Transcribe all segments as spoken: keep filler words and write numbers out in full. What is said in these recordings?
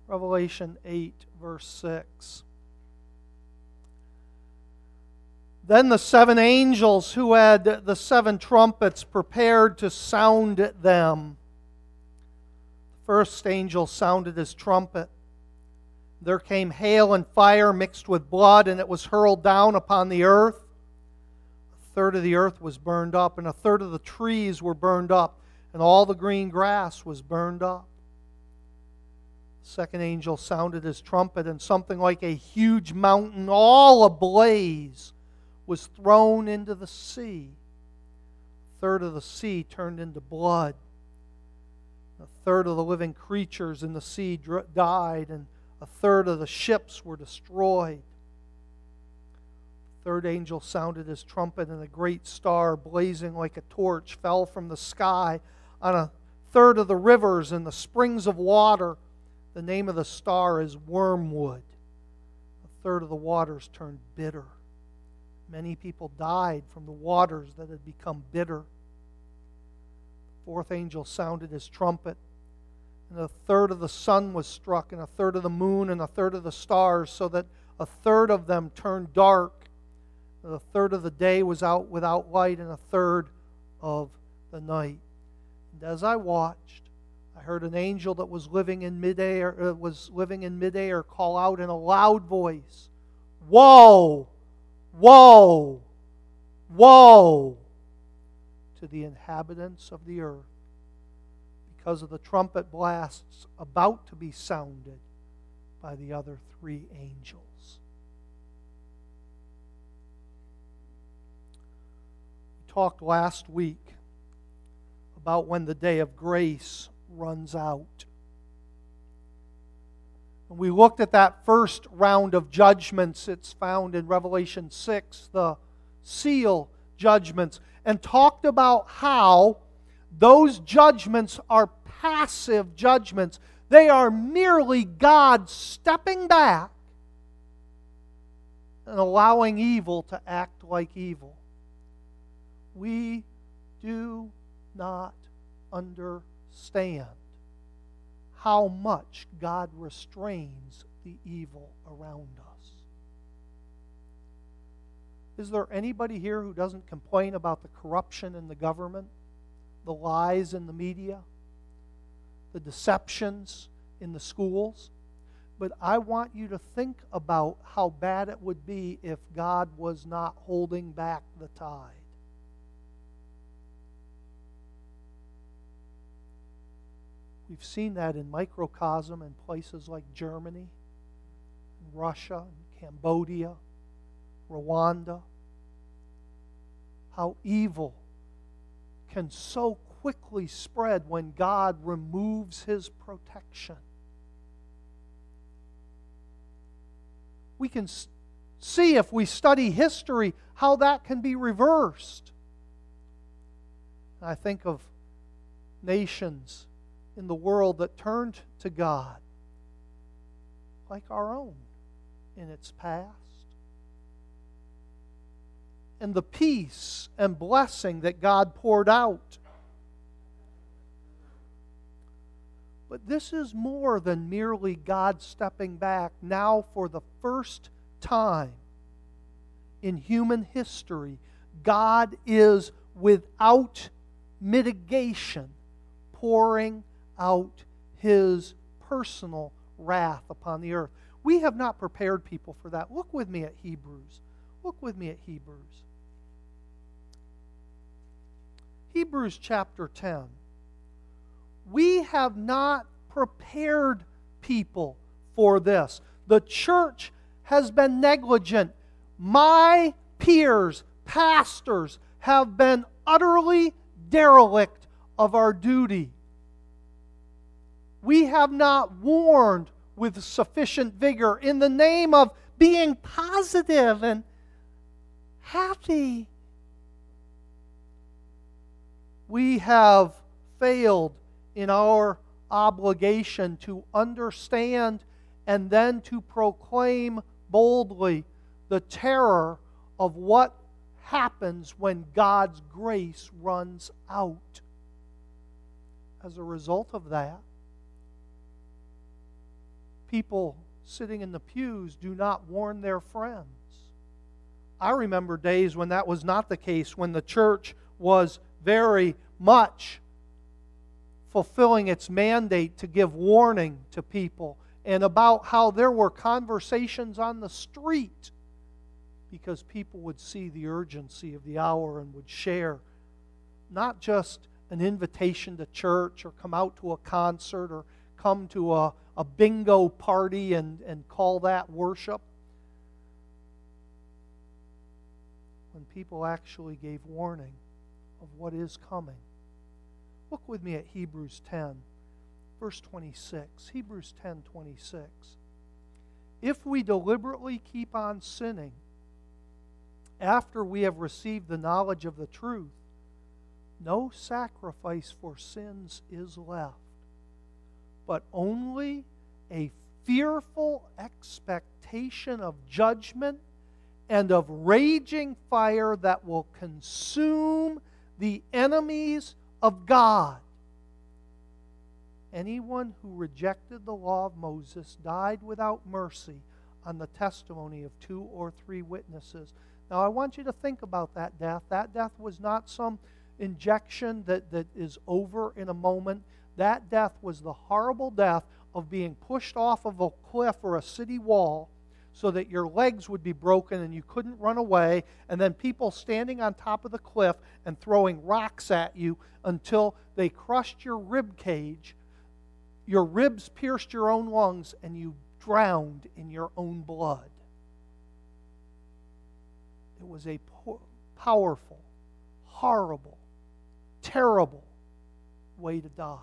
Revelation eight, verse six. Then the seven angels who had the seven trumpets prepared to sound them. The first angel sounded his trumpet. There came hail and fire mixed with blood, and it was hurled down upon the earth. A third of the earth was burned up, and a third of the trees were burned up, and all the green grass was burned up. The second angel sounded his trumpet, and something like a huge mountain, all ablaze, was thrown into the sea. A third of the sea turned into blood. A third of the living creatures in the sea died, and a third of the ships were destroyed. The third angel sounded his trumpet, and a great star, blazing like a torch, fell from the sky on a third of the rivers and the springs of water. The name of the star is Wormwood. A third of the waters turned bitter. Many people died from the waters that had become bitter. The fourth angel sounded his trumpet, and a third of the sun was struck, and a third of the moon, and a third of the stars, so that a third of them turned dark. And a third of the day was out without light, and a third of the night. And as I watched, I heard an angel that was living in midair, uh, was living in midair call out in a loud voice, "Woe! Woe! Woe to the inhabitants of the earth, because of the trumpet blasts about to be sounded by the other three angels." We talked last week about when the day of grace runs out. And we looked at that first round of judgments. It's found in Revelation six, the seal judgments, and talked about how those judgments are passive judgments. They are merely God stepping back and allowing evil to act like evil. We do not understand how much God restrains the evil around us. Is there anybody here who doesn't complain about the corruption in the government, the lies in the media, the deceptions in the schools? But I want you to think about how bad it would be if God was not holding back the tide. We've seen that in microcosm in places like Germany, Russia, Cambodia, Rwanda. How evil can so quickly spread when God removes His protection. We can see, if we study history, how that can be reversed. I think of nations in the world that turned to God, like our own in its past, and the peace and blessing that God poured out. But this is more than merely God stepping back. Now, for the first time in human history, God is without mitigation pouring out His personal wrath upon the earth. We have not prepared people for that. Look with me at Hebrews. Look with me at Hebrews. Hebrews chapter ten. We have not prepared people for this. The church has been negligent. My peers, pastors, have been utterly derelict of our duty. We have not warned with sufficient vigor in the name of being positive and happy. We have failed in our obligation to understand and then to proclaim boldly the terror of what happens when God's grace runs out. As a result of that, people sitting in the pews do not warn their friends. I remember days when that was not the case, when the church was very much fulfilling its mandate to give warning to people, and about how there were conversations on the street because people would see the urgency of the hour and would share not just an invitation to church or come out to a concert or come to a, a bingo party and, and call that worship. When people actually gave warning of what is coming. Look with me at Hebrews ten, verse twenty-six. Hebrews ten, twenty-six. If we deliberately keep on sinning after we have received the knowledge of the truth, no sacrifice for sins is left, but only a fearful expectation of judgment and of raging fire that will consume the enemies of God. Anyone who rejected the law of Moses died without mercy on the testimony of two or three witnesses. Now I want you to think about that death. That death was not some injection that, that is over in a moment. That death was the horrible death of being pushed off of a cliff or a city wall so that your legs would be broken and you couldn't run away, and then people standing on top of the cliff and throwing rocks at you until they crushed your rib cage, your ribs pierced your own lungs, and you drowned in your own blood. It was a powerful, horrible, terrible way to die.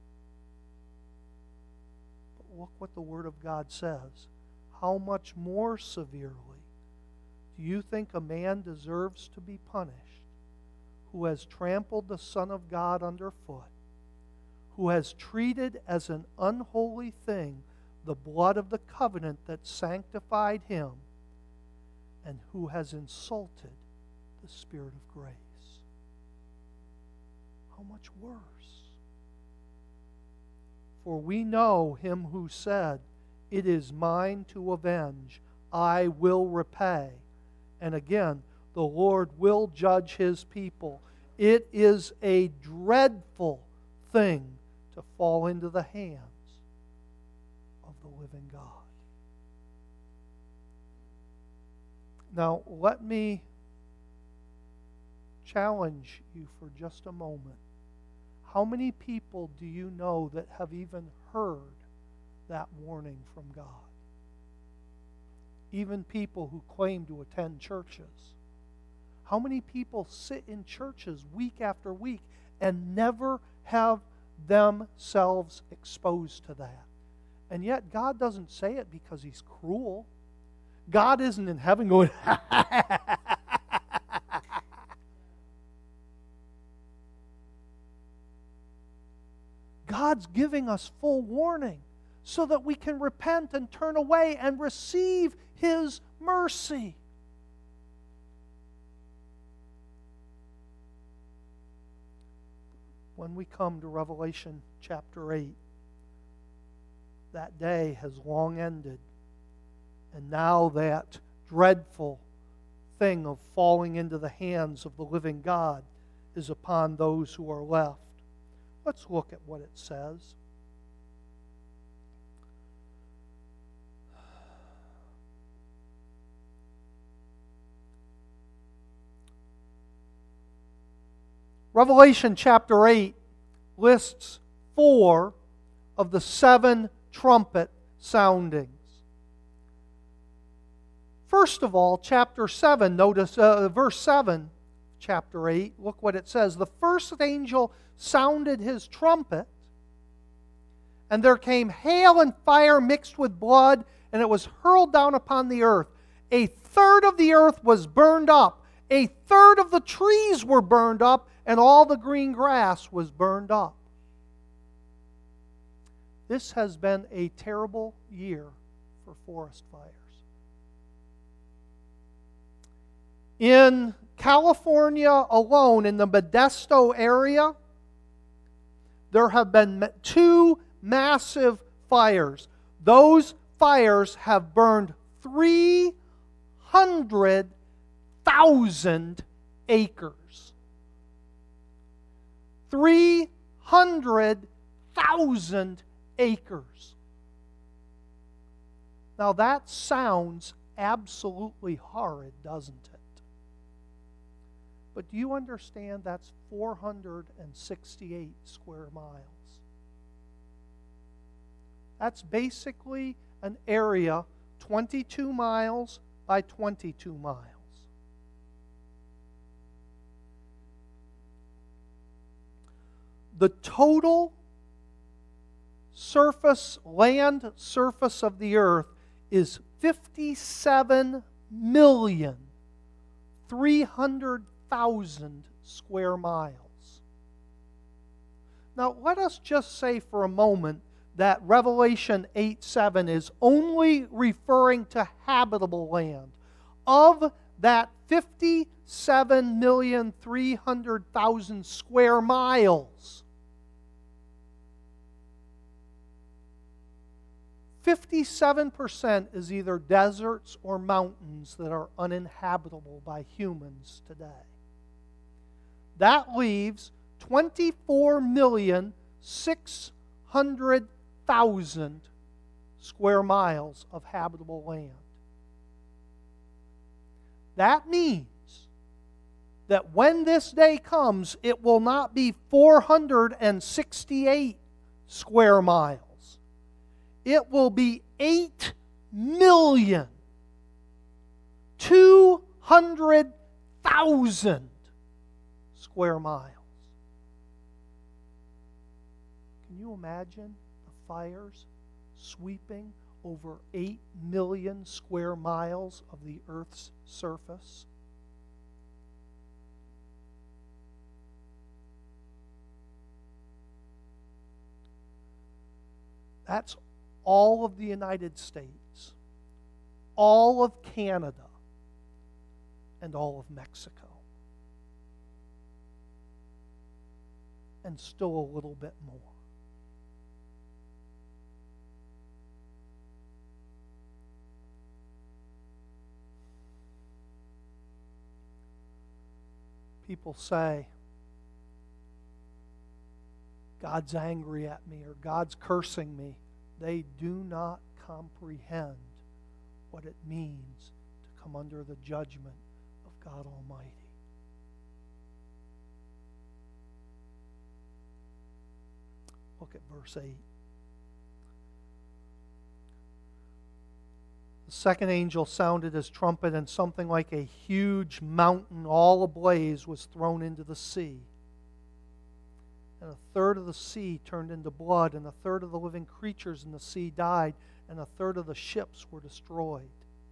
But look what the Word of God says. How much more severely do you think a man deserves to be punished who has trampled the Son of God underfoot, who has treated as an unholy thing the blood of the covenant that sanctified him, and who has insulted the Spirit of grace? How much worse? For we know him who said, "It is mine to avenge, I will repay." And again, the Lord will judge his people. It is a dreadful thing to fall into the hands of the living God. Now, let me challenge you for just a moment. How many people do you know that have even heard that warning from God? Even people who claim to attend churches. How many people sit in churches week after week and never have themselves exposed to that? And yet God doesn't say it because He's cruel. God isn't in heaven going, God's giving us full warning so that we can repent and turn away and receive His mercy. When we come to Revelation chapter eight, that day has long ended. And now that dreadful thing of falling into the hands of the living God is upon those who are left. Let's look at what it says. Revelation chapter eight lists four of the seven trumpet soundings. First of all, chapter seven, notice uh, verse seven, chapter eight, look what it says. The first angel sounded his trumpet, and there came hail and fire mixed with blood, and it was hurled down upon the earth. A third of the earth was burned up. A third of the trees were burned up, and all the green grass was burned up. This has been a terrible year for forest fires. In California alone, in the Modesto area, there have been two massive fires. those fires have burned three hundred thousand acres. three hundred thousand acres. Now that sounds absolutely horrid, doesn't it? But do you understand that's four hundred sixty-eight square miles? That's basically an area twenty-two miles by twenty-two miles. The total surface, land surface of the earth is fifty-seven million three hundred thousand square miles. Now, let us just say for a moment that Revelation eight seven is only referring to habitable land. Of that fifty-seven million three hundred thousand square miles, fifty-seven percent is either deserts or mountains that are uninhabitable by humans today. That leaves twenty-four million six hundred thousand square miles of habitable land. That means that when this day comes, it will not be four hundred sixty-eight square miles. It will be eight million two hundred thousand square miles. Can you imagine the fires sweeping over eight million square miles of the earth's surface? That's all of the United States, all of Canada, and all of Mexico. And still a little bit more. People say, God's angry at me or God's cursing me. They do not comprehend what it means to come under the judgment of God Almighty. Look at verse eight. The second angel sounded his trumpet, and something like a huge mountain all ablaze was thrown into the sea. And a third of the sea turned into blood, and a third of the living creatures in the sea died, and a third of the ships were destroyed.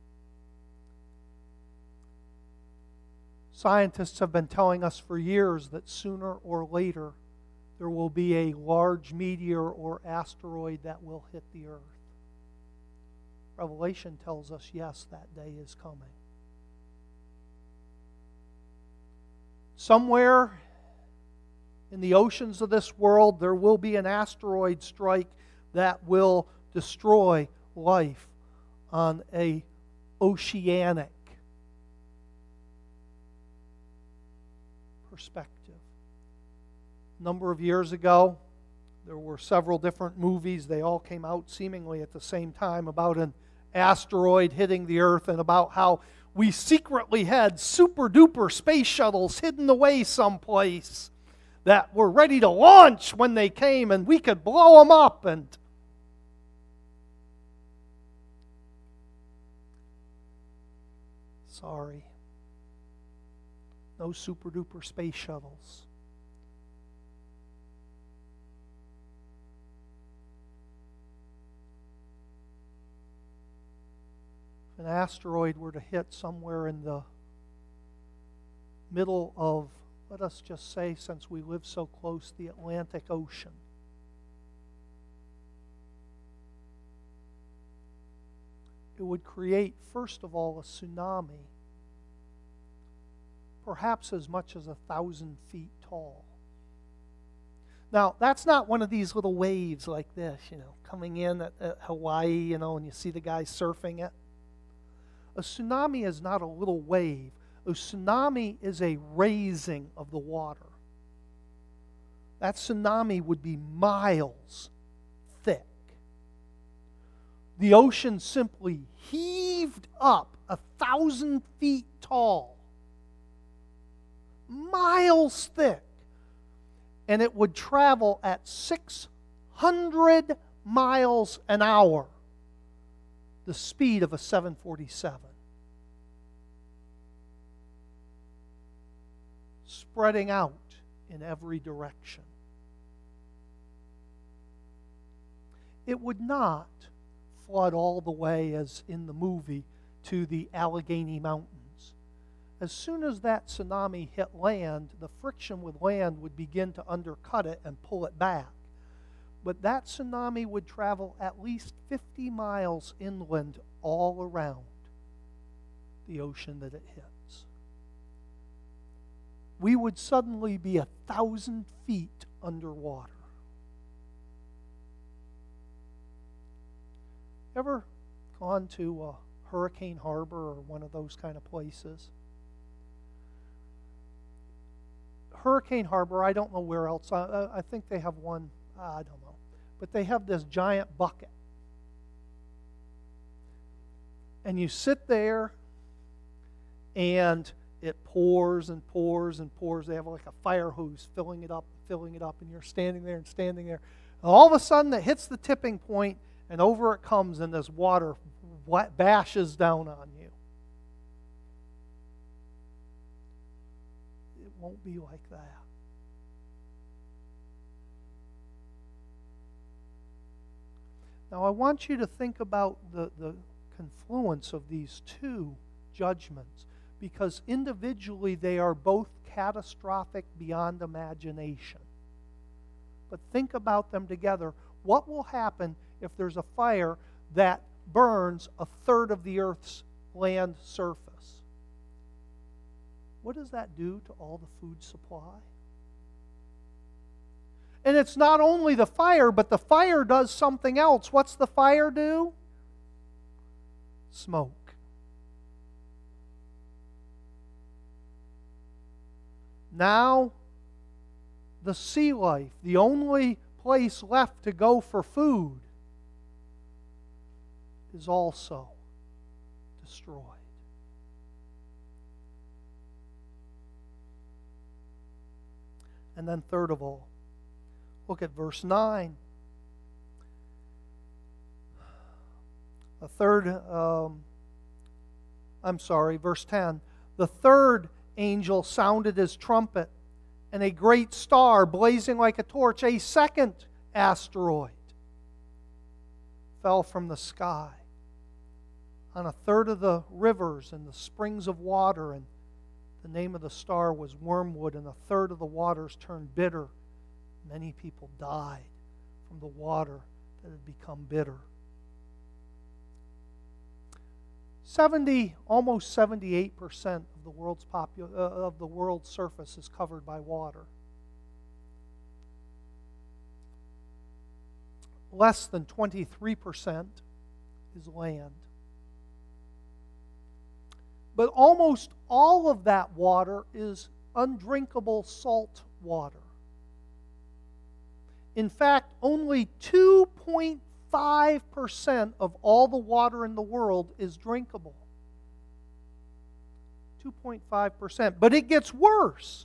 Scientists have been telling us for years that sooner or later there will be a large meteor or asteroid that will hit the earth. Revelation tells us, yes, that day is coming. Somewhere in the oceans of this world, there will be an asteroid strike that will destroy life on a oceanic perspective. A number of years ago, there were several different movies. They all came out seemingly at the same time about an asteroid hitting the earth and about how we secretly had super-duper space shuttles hidden away someplace that were ready to launch when they came, and we could blow them up. And sorry, no super-duper space shuttles. If an asteroid were to hit somewhere in the middle of, let us just say, since we live so close, the Atlantic Ocean, it would create, first of all, a tsunami, perhaps as much as a thousand feet tall. Now, that's not one of these little waves like this, you know, coming in at, at Hawaii, you know, and you see the guy surfing it. A tsunami is not a little wave. A tsunami is a raising of the water. That tsunami would be miles thick. The ocean simply heaved up a thousand feet tall, miles thick, and it would travel at six hundred miles an hour, the speed of a seven forty-seven. Spreading out in every direction. It would not flood all the way, as in the movie, to the Allegheny Mountains. As soon as that tsunami hit land, the friction with land would begin to undercut it and pull it back. But that tsunami would travel at least fifty miles inland all around the ocean that it hits. We would suddenly be a thousand feet underwater. Ever gone to uh, Hurricane Harbor or one of those kind of places? Hurricane Harbor, I don't know where else. I, I think they have one, I don't know. But they have this giant bucket. And you sit there, and it pours and pours and pours. They have like a fire hose filling it up, filling it up, and you're standing there and standing there. And all of a sudden, it hits the tipping point, and over it comes, and this water bashes down on you. It won't be like that. Now, I want you to think about the, the confluence of these two judgments, because individually they are both catastrophic beyond imagination. But think about them together. What will happen if there's a fire that burns a third of the Earth's land surface? What does that do to all the food supply? And it's not only the fire, but the fire does something else. What's the fire do? Smoke. Now, the sea life, the only place left to go for food, is also destroyed. And then third of all, look at verse nine. The third, um, I'm sorry, verse ten. The third angel sounded his trumpet, and a great star blazing like a torch, a second asteroid, fell from the sky on a third of the rivers and the springs of water, and the name of the star was Wormwood, and a third of the waters turned bitter. Many people died from the water that had become bitter. Seventy, almost seventy-eight percent of the world's popu- uh, of the world's surface is covered by water. Less than twenty-three percent is land. But almost all of that water is undrinkable salt water. In fact, only two point five percent of all the water in the world is drinkable. two point five percent. But it gets worse.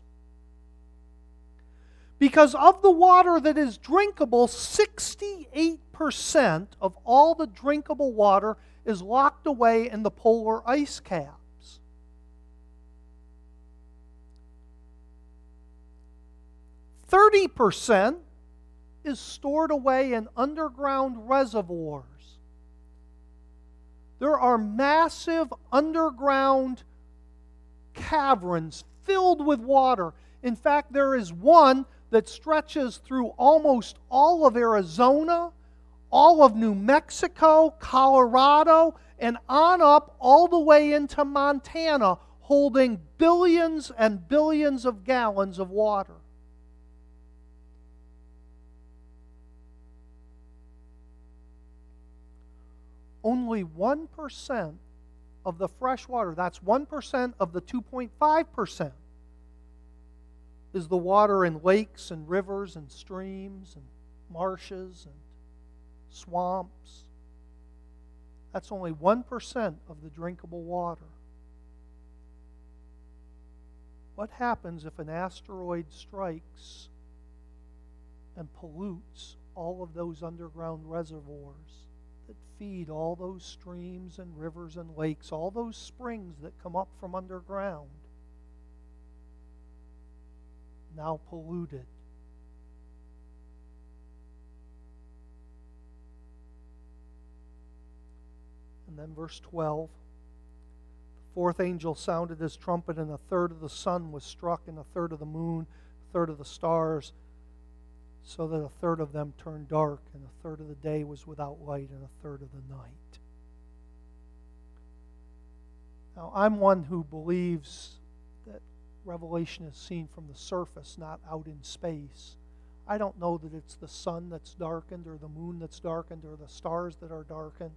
Because of the water that is drinkable, sixty-eight percent of all the drinkable water is locked away in the polar ice caps. thirty percent is stored away in underground reservoirs. There are massive underground caverns filled with water. In fact, there is one that stretches through almost all of Arizona, all of New Mexico, Colorado, and on up all the way into Montana, holding billions and billions of gallons of water. only one percent of the fresh water, that's one percent of the two point five percent, is the water in lakes and rivers and streams and marshes and swamps. That's only one percent of the drinkable water. What happens if an asteroid strikes and pollutes all of those underground reservoirs that feed all those streams and rivers and lakes, all those springs that come up from underground, now polluted? And then verse twelve, the fourth angel sounded his trumpet, and a third of the sun was struck, and a third of the moon, a third of the stars, so that a third of them turned dark, and a third of the day was without light, and a third of the night. Now, I'm one who believes that Revelation is seen from the surface, not out in space. I don't know that it's the sun that's darkened, or the moon that's darkened, or the stars that are darkened.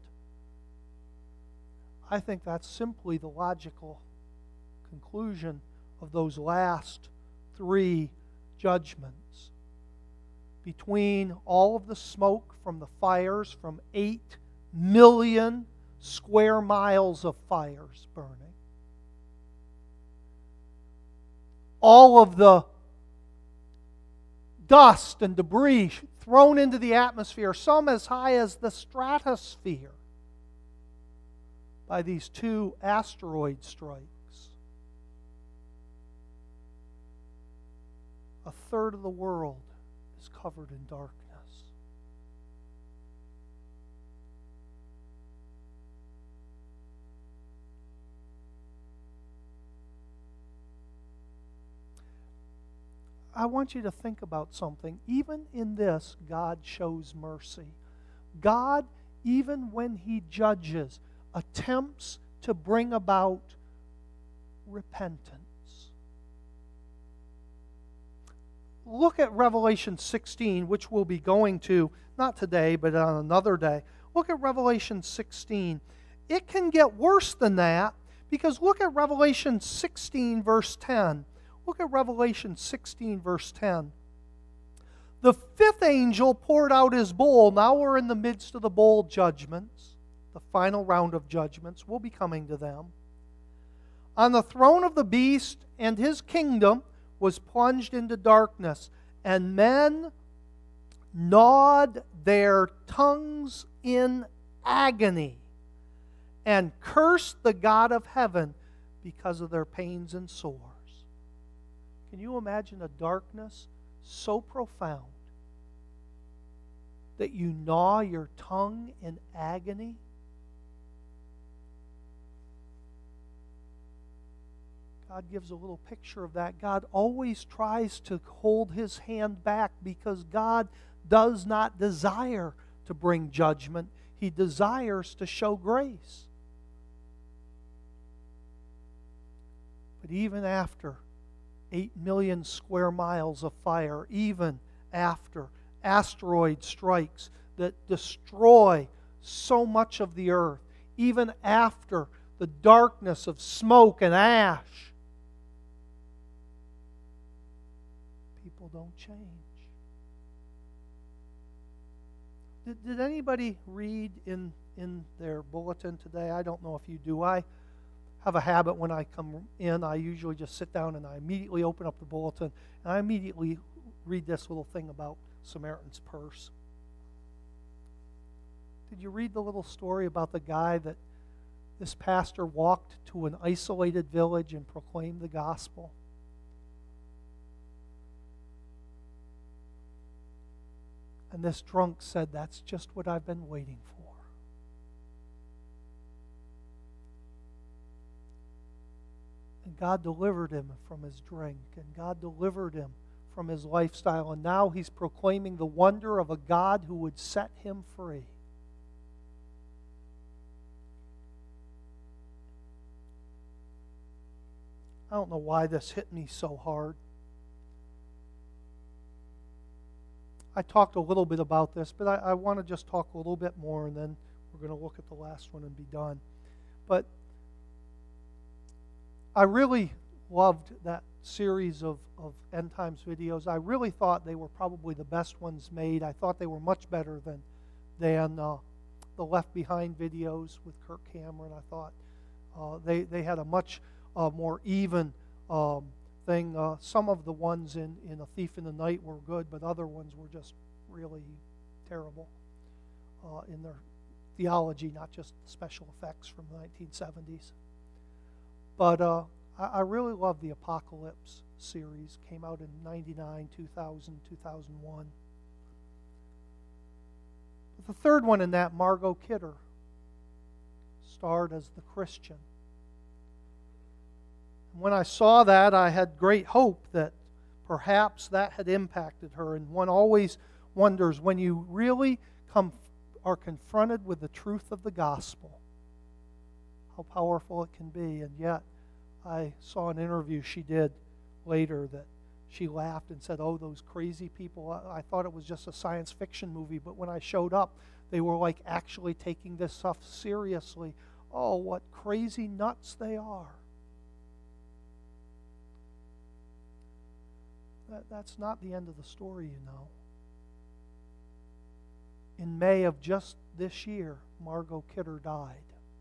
I think that's simply the logical conclusion of those last three judgments. Between all of the smoke from the fires, from eight million square miles of fires burning, all of the dust and debris thrown into the atmosphere, some as high as the stratosphere, by these two asteroid strikes. A third of the world is covered in darkness. I want you to think about something. Even in this, God shows mercy. God, even when He judges, attempts to bring about repentance. Look at Revelation sixteen, which we'll be going to, not today, but on another day. Look at Revelation sixteen. It can get worse than that, because look at Revelation sixteen, verse ten. Look at Revelation sixteen, verse ten. The fifth angel poured out his bowl. Now we're in the midst of the bowl judgments. The final round of judgments. We'll be coming to them. On the throne of the beast, and his kingdom was plunged into darkness, and men gnawed their tongues in agony and cursed the God of heaven because of their pains and sores. Can you imagine a darkness so profound that you gnaw your tongue in agony? God gives a little picture of that. God always tries to hold His hand back because God does not desire to bring judgment. He desires to show grace. But even after eight million square miles of fire, even after asteroid strikes that destroy so much of the earth, even after the darkness of smoke and ash, people don't change. Did, did anybody read in, in their bulletin today? I don't know if you do. I have a habit when I come in, I usually just sit down and I immediately open up the bulletin and I immediately read this little thing about Samaritan's Purse. Did you read the little story about the guy that this pastor walked to an isolated village and proclaimed the gospel? And this drunk said, "That's just what I've been waiting for." And God delivered him from his drink, and God delivered him from his lifestyle, and now he's proclaiming the wonder of a God who would set him free. I don't know why this hit me so hard. I talked a little bit about this, but I, I want to just talk a little bit more, and then We're going to look at the last one and be done. But I really loved that series of, of End Times videos. I really thought they were probably the best ones made. I thought they were much better than, than uh, the Left Behind videos with Kirk Cameron. I thought uh, they, they had a much uh, more even um, thing. Uh, some of the ones in, in A Thief in the Night were good, but other ones were just really terrible uh, in their theology, not just special effects from the nineteen seventies. But uh, I, I really love the Apocalypse series. Came out in ninety-nine, two thousand, two thousand one. But the third one in that, Margot Kidder, starred as the Christian. And when I saw that, I had great hope that perhaps that had impacted her. And one always wonders, when you really come are confronted with the truth of the gospel, how powerful it can be. And yet, I saw an interview she did later that she laughed and said, oh, those crazy people, I, I thought it was just a science fiction movie, but when I showed up, they were like actually taking this stuff seriously. Oh, what crazy nuts they are. That, that's not the end of the story, you know. In May of just this year, Margot Kidder died.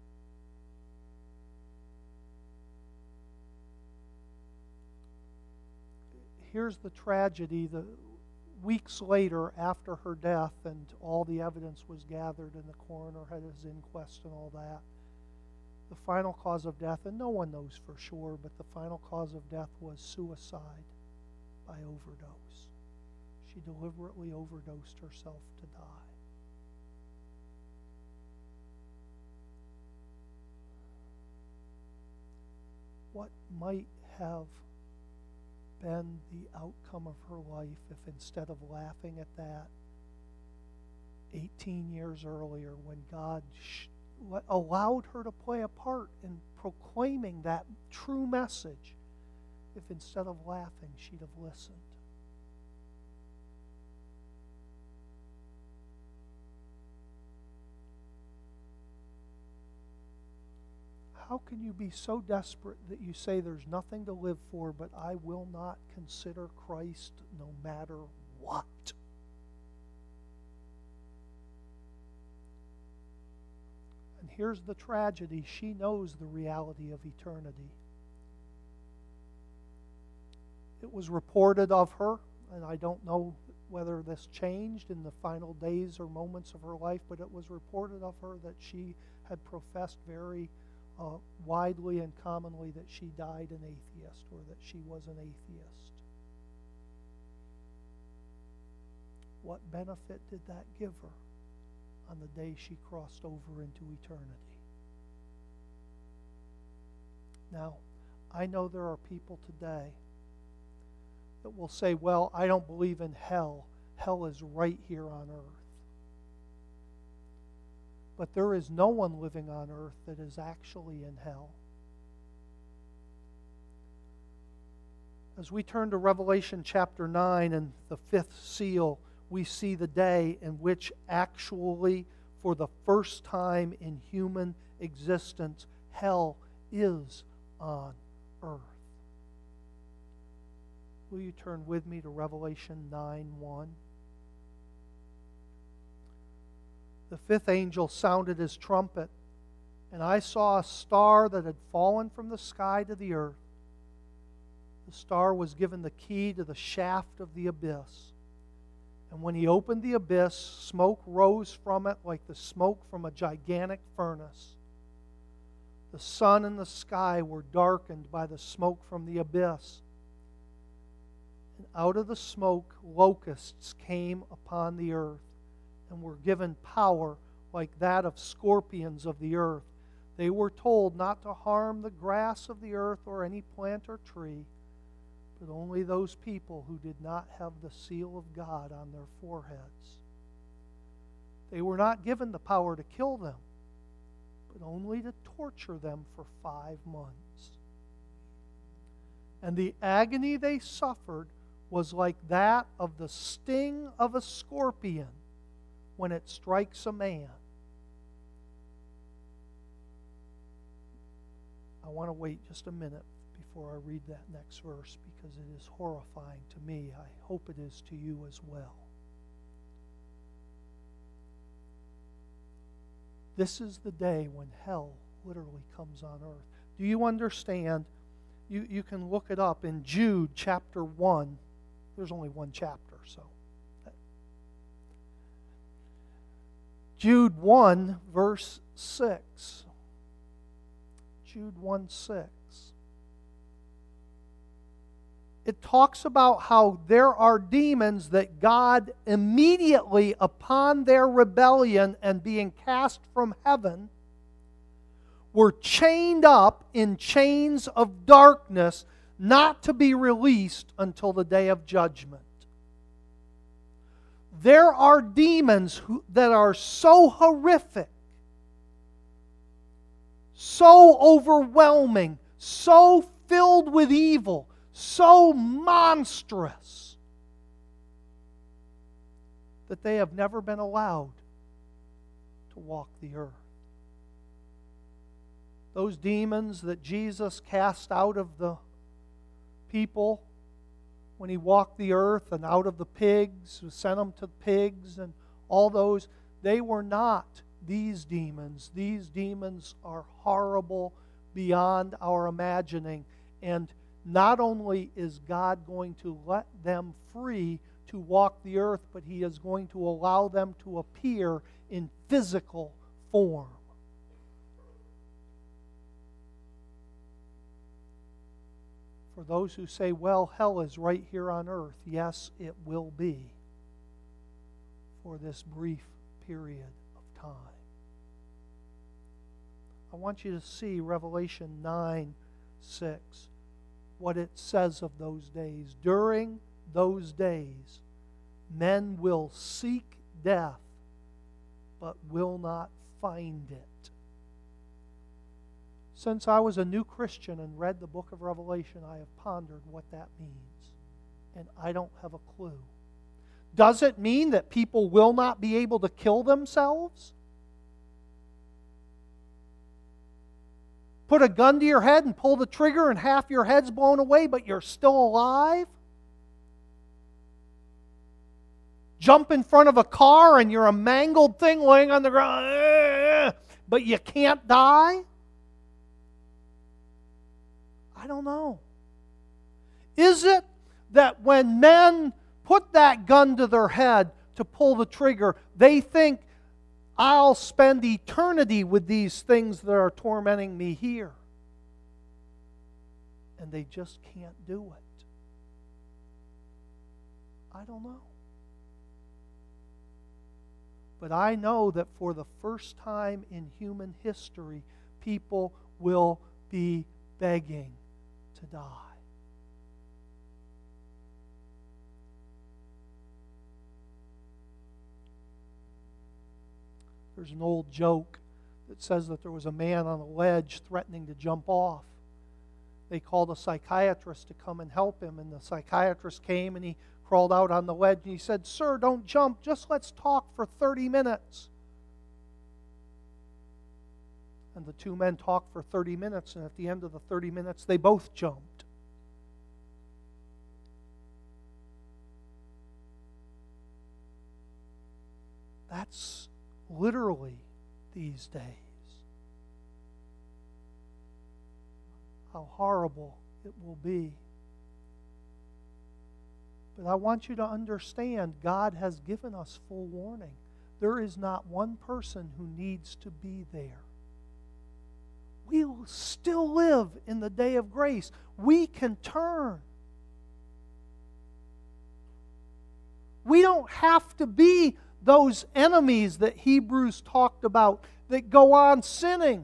Here's the tragedy. The weeks later, after her death, and all the evidence was gathered, and the coroner had his inquest and all that, the final cause of death, and no one knows for sure, but the final cause of death was suicide by overdose. She deliberately overdosed herself to die. What might have been the outcome of her life if instead of laughing at that eighteen years earlier when God sh- allowed her to play a part in proclaiming that true message, if instead of laughing she'd have listened? How can you be so desperate that you say there's nothing to live for, but I will not consider Christ no matter what? And here's the tragedy. She knows the reality of eternity. It was reported of her, and I don't know whether this changed in the final days or moments of her life, but it was reported of her that she had professed very Uh, widely and commonly that she died an atheist, or that she was an atheist. What benefit did that give her on the day she crossed over into eternity? Now, I know there are people today that will say, well, I don't believe in hell. Hell is right here on earth. But there is no one living on earth that is actually in hell. As we turn to Revelation chapter nine and the fifth seal, we see the day in which actually, for the first time in human existence, hell is on earth. Will you turn with me to Revelation nine one? The fifth angel sounded his trumpet, and I saw a star that had fallen from the sky to the earth. The star was given the key to the shaft of the abyss. And when he opened the abyss, smoke rose from it like the smoke from a gigantic furnace. The sun and the sky were darkened by the smoke from the abyss. And out of the smoke, locusts came upon the earth, and were given power like that of scorpions of the earth. They were told not to harm the grass of the earth or any plant or tree, but only those people who did not have the seal of God on their foreheads. They were not given the power to kill them, but only to torture them for five months. And the agony they suffered was like that of the sting of a scorpion when it strikes a man. want to wait just a minute before I read that next verse because it is horrifying to me. I hope it is to you as well. This is the day when hell literally comes on earth. Do you understand? You, you can look it up in Jude chapter one. There's only one chapter, so. Jude one, verse six. Jude one, six. It talks about how there are demons that God immediately upon their rebellion and being cast from heaven were chained up in chains of darkness, not to be released until the day of judgment. There are demons who, that are so horrific, so overwhelming, so filled with evil, so monstrous, that they have never been allowed to walk the earth. Those demons that Jesus cast out of the people when He walked the earth, and out of the pigs, who sent them to pigs, and all those, they were not these demons. These demons are horrible beyond our imagining. And not only is God going to let them free to walk the earth, but He is going to allow them to appear in physical form. For those who say, well, hell is right here on earth, yes, it will be for this brief period of time. I want you to see Revelation nine six, what it says of those days. During those days, men will seek death, but will not find it. Since I was a new Christian and read the book of Revelation, I have pondered what that means, and I don't have a clue. Does it mean that people will not be able to kill themselves? Put a gun to your head and pull the trigger and half your head's blown away, but you're still alive? Jump in front of a car and you're a mangled thing laying on the ground, but you can't die? I don't know. Is it that when men put that gun to their head to pull the trigger, they think, I'll spend eternity with these things that are tormenting me here? And they just can't do it. I don't know. But I know that for the first time in human history, people will be begging to die. There's an old joke that says that there was a man on a ledge threatening to jump off. They called a psychiatrist to come and help him, and the psychiatrist came and he crawled out on the ledge and he said, "Sir, don't jump, just let's talk for thirty minutes. And the two men talked for thirty minutes, and at the end of the thirty minutes, they both jumped. That's literally these days. How horrible it will be. But I want you to understand, God has given us full warning. There is not one person who needs to be there. We will still live in the day of grace. We can turn. We don't have to be those enemies that Hebrews talked about that go on sinning,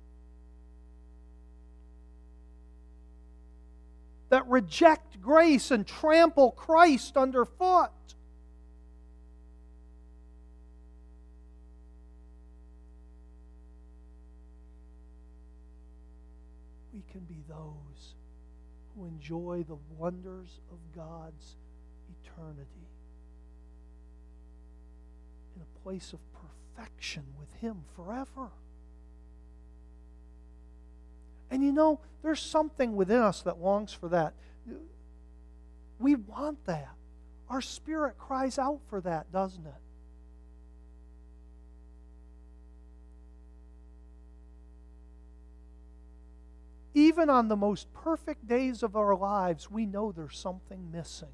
that reject grace and trample Christ underfoot. We can be those who enjoy the wonders of God's eternity in a place of perfection with Him forever. And you know, there's something within us that longs for that. We want that. Our spirit cries out for that, doesn't it? Even on the most perfect days of our lives, we know there's something missing.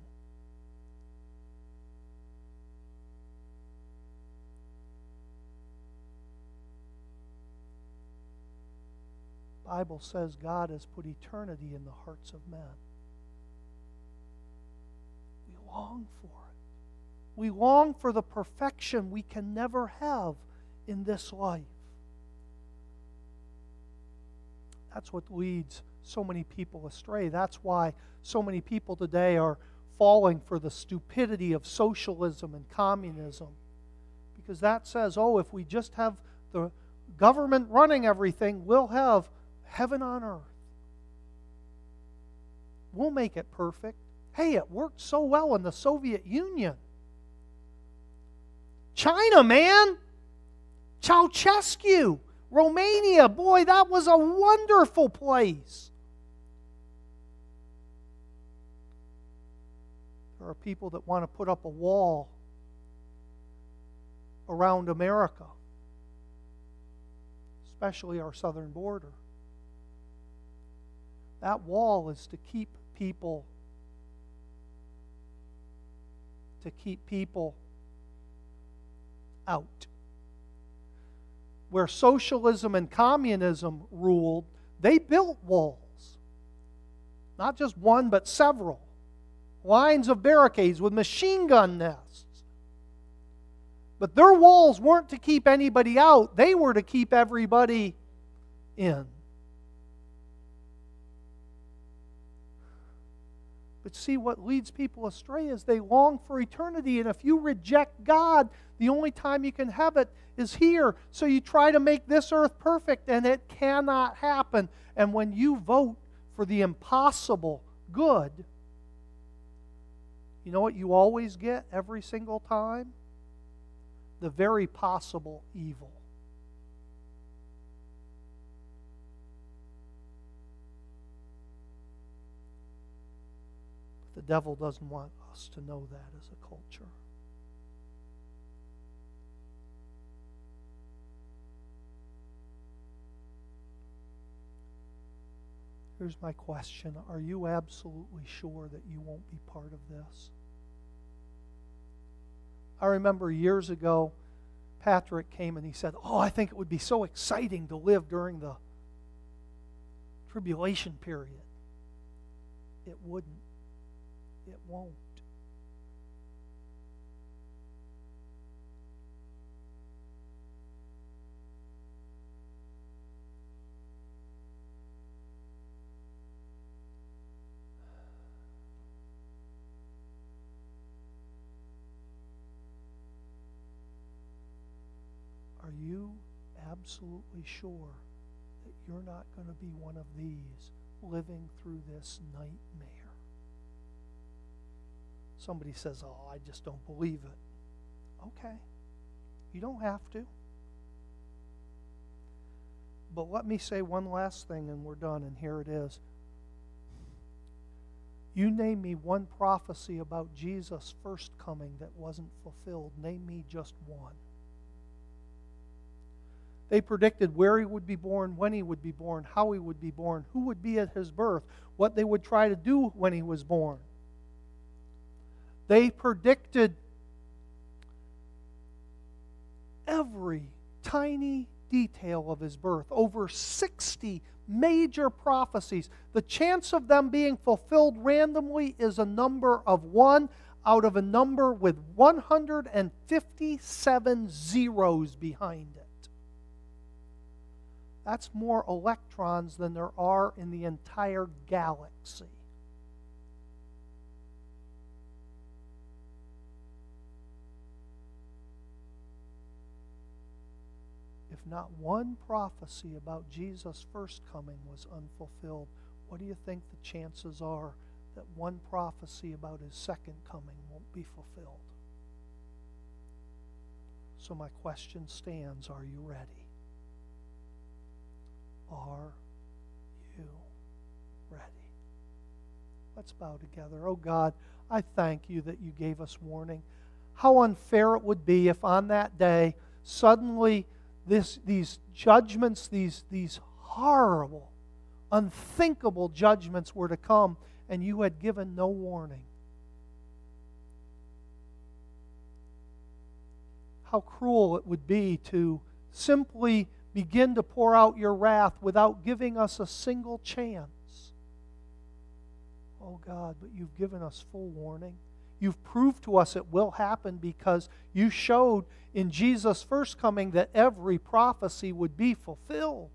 The Bible says God has put eternity in the hearts of men. We long for it. We long for the perfection we can never have in this life. That's what leads so many people astray. That's why so many people today are falling for the stupidity of socialism and communism. Because that says, oh, if we just have the government running everything, we'll have heaven on earth. We'll make it perfect. Hey, it worked so well in the Soviet Union. China, man! Ceausescu! Romania, boy, that was a wonderful place. There are people that want to put up a wall around America, especially our southern border. That wall is to keep people to keep people out. Where socialism and communism ruled, they built walls. Not just one, but several. Lines of barricades with machine gun nests. But their walls weren't to keep anybody out. They were to keep everybody in. But see, what leads people astray is they long for eternity. And if you reject God, the only time you can have it is here. So you try to make this earth perfect, and it cannot happen. And when you vote for the impossible good, you know what you always get every single time? The very possible evil. The devil doesn't want us to know that as a culture. Here's my question. Are you absolutely sure that you won't be part of this? I remember years ago, Patrick came and he said, oh, I think it would be so exciting to live during the tribulation period. It wouldn't. It won't. Are you absolutely sure that you're not going to be one of these living through this nightmare? Somebody says, oh, I just don't believe it. Okay. You don't have to. But let me say one last thing and we're done, and here it is. You name me one prophecy about Jesus' first coming that wasn't fulfilled. Name me just one. They predicted where he would be born, when he would be born, how he would be born, who would be at his birth, what they would try to do when he was born. They predicted every tiny detail of his birth. Over sixty major prophecies. The chance of them being fulfilled randomly is a number of one out of a number with one hundred fifty-seven zeros behind it. That's more electrons than there are in the entire galaxy. If not one prophecy about Jesus' first coming was unfulfilled, what do you think the chances are that one prophecy about his second coming won't be fulfilled? So my question stands, are you ready? Are you Let's bow together. Oh God, I thank you that you gave us warning. How unfair it would be if on that day suddenly this, these judgments, these, these horrible, unthinkable judgments were to come and you had given no warning. How cruel it would be to simply begin to pour out your wrath without giving us a single chance. Oh God, but you've given us full warning. You've proved to us it will happen because you showed in Jesus' first coming that every prophecy would be fulfilled.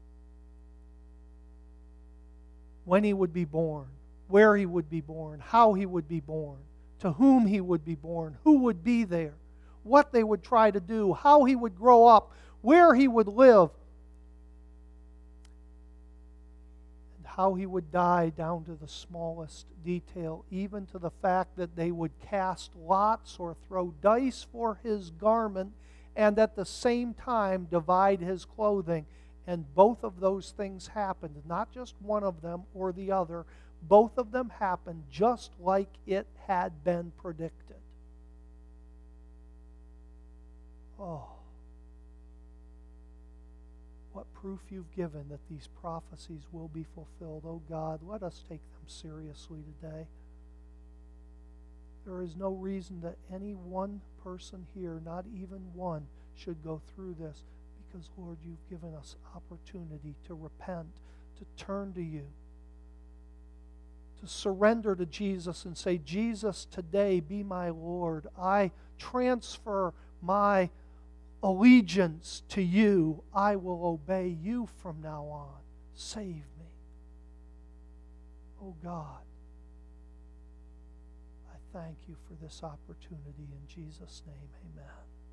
When he would be born, where he would be born, how he would be born, to whom he would be born, who would be there, what they would try to do, how he would grow up, where he would live, and how he would die down to the smallest detail, even to the fact that they would cast lots or throw dice for his garment and at the same time divide his clothing. And both of those things happened, not just one of them or the other. Both of them happened just like it had been predicted. Oh, what proof you've given that these prophecies will be fulfilled. Oh God, let us take them seriously today. There is no reason that any one person here, not even one, should go through this. Because, Lord, you've given us opportunity to repent, to turn to you, to surrender to Jesus and say, Jesus, today be my Lord. I transfer my allegiance to you. I will obey you from now on. Save me. Oh God, I thank you for this opportunity. In Jesus' name, amen.